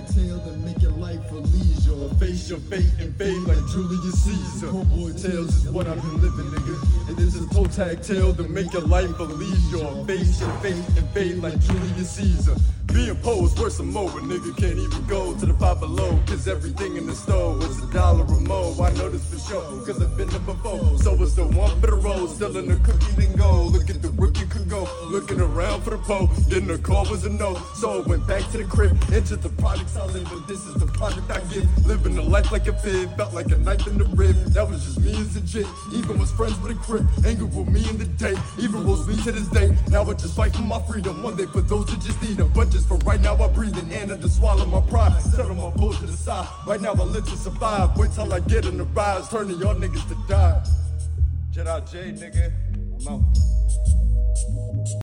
tale that make your life a leisure. Face your fate and fade like Julius Caesar. Homeboy tales is what I've been living, nigga. And this is toe tag tale to make your life a leisure. Face your fate and fade like Julius Caesar. Being poor is worse than more, but nigga can't even go to the Five Below, cause everything in the store is $1 or more. I know this for sure, cause I've been there before. So it's the one for the road, still in the cookie then go. Look at the rookie could go, looking around for the pole. Then the call was a no, so I went back to the crib. Entered the products I live in, this is the product I give. Living a life like a fib, felt like a knife in the rib. That was just me as a jit, even was friends with a crib. Anger with me in the day, even rolls me to this day. Now I just fight for my freedom, one day for those who just need them. But just for right now I breathe in and to swallow my pride. Settle my bull to the side, right now I live to survive. Wait till I get in the rise, turning y'all niggas to die. Jedi J, nigga, I'm out.